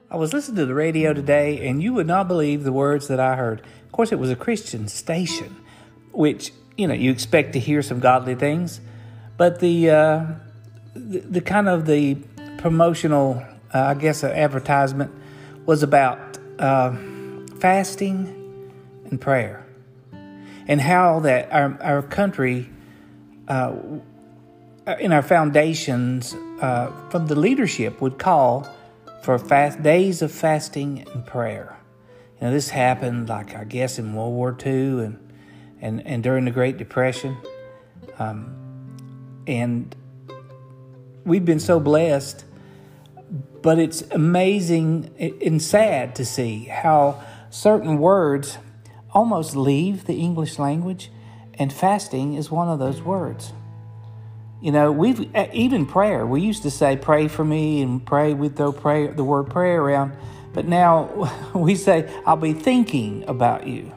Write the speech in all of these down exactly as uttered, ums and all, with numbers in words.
I was listening to the radio today, and you would not believe the words that I heard. Of course, it was a Christian station, which, you know, you expect to hear some godly things. But the uh, the, the kind of the promotional, uh, I guess, uh, advertisement was about uh, fasting and prayer, and how that our our country, uh, in our foundations, uh, from the leadership would call for fast days of fasting and prayer. You know, this happened, like, I guess, in World War Two and and, and during the Great Depression. Um, and we've been so blessed, but it's amazing and sad to see how certain words almost leave the English language, and fasting is one of those words. You know, we've even prayer. We used to say, "Pray for me," and pray. We'd throw pray the word prayer around, but now we say, "I'll be thinking about you,"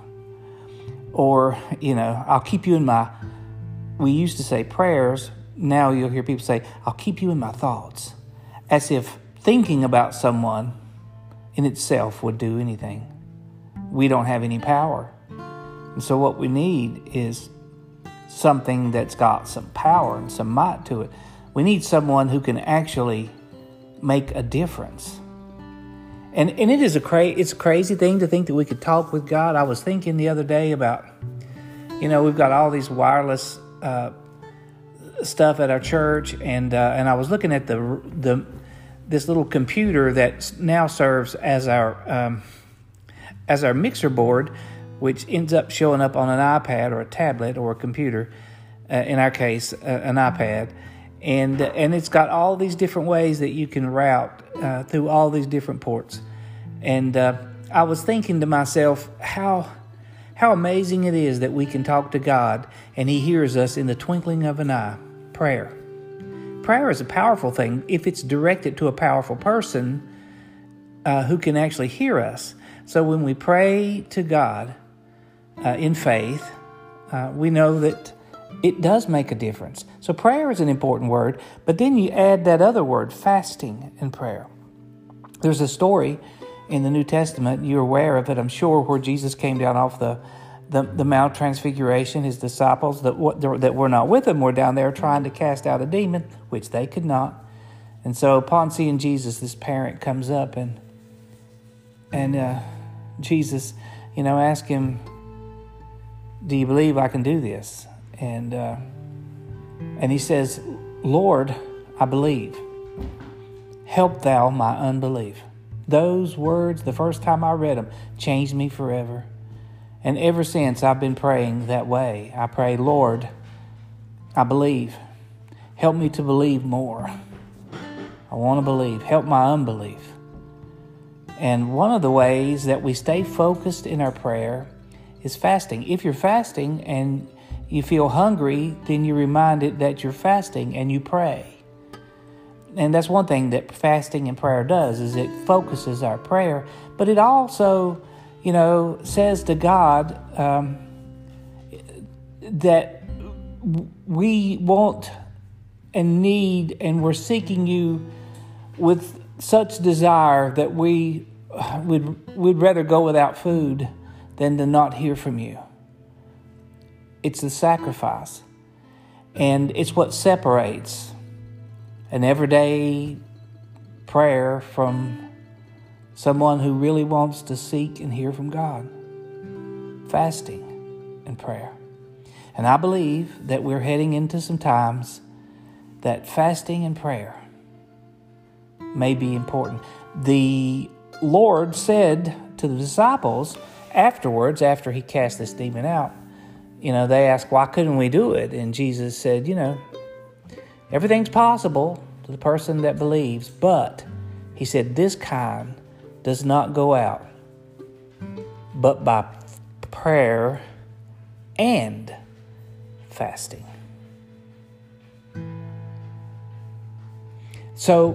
or you know, "I'll keep you in my." We used to say prayers. Now you'll hear people say, "I'll keep you in my thoughts," as if thinking about someone in itself would do anything. We don't have any power, and so what we need is something that's got some power and some might to it. We need someone who can actually make a difference. And and it is a cra- it's a crazy thing to think that we could talk with God. I was thinking the other day about, you know, we've got all these wireless uh, stuff at our church, and uh, and I was looking at the the this little computer that now serves as our um, as our mixer board, which ends up showing up on an iPad or a tablet or a computer, uh, in our case, uh, an iPad. And uh, and it's got all these different ways that you can route uh, through all these different ports. And uh, I was thinking to myself, how how amazing it is that we can talk to God and He hears us in the twinkling of an eye. Prayer. Prayer is a powerful thing if it's directed to a powerful person uh, who can actually hear us. So when we pray to God, Uh, in faith, uh, we know that it does make a difference. So prayer is an important word, but then you add that other word, fasting and prayer. There's a story in the New Testament, you're aware of it, I'm sure, where Jesus came down off the, the, the Mount Transfiguration. His disciples that, that were not with him were down there trying to cast out a demon, which they could not. And so upon seeing Jesus, this parent comes up and, and uh, Jesus, you know, asked him, "Do you believe I can do this?" And uh, and he says, "Lord, I believe. Help thou my unbelief." Those words, the first time I read them, changed me forever. And ever since, I've been praying that way. I pray, "Lord, I believe. Help me to believe more. I want to believe. Help my unbelief." And one of the ways that we stay focused in our prayer is fasting. If you're fasting and you feel hungry, then you're reminded that you're fasting and you pray. And that's one thing that fasting and prayer does, is it focuses our prayer. But it also, you know, says to God um, that we want and need and we're seeking you with such desire that we would would rather go without food than to not hear from you. It's the sacrifice. And it's what separates an everyday prayer from someone who really wants to seek and hear from God. Fasting and prayer. And I believe that we're heading into some times that fasting and prayer may be important. The Lord said to the disciples, afterwards, after he cast this demon out, you know, they asked, "Why couldn't we do it?" And Jesus said, you know, everything's possible to the person that believes, but he said, this kind does not go out but by prayer and fasting. So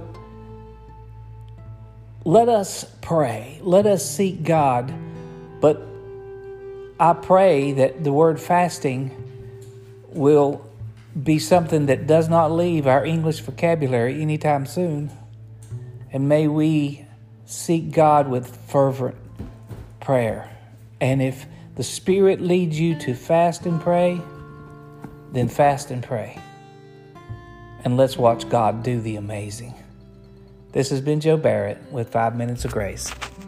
let us pray. Let us seek God. But I pray that the word fasting will be something that does not leave our English vocabulary anytime soon. And may we seek God with fervent prayer. And if the Spirit leads you to fast and pray, then fast and pray. And let's watch God do the amazing. This has been Joe Barrett with Five Minutes of Grace.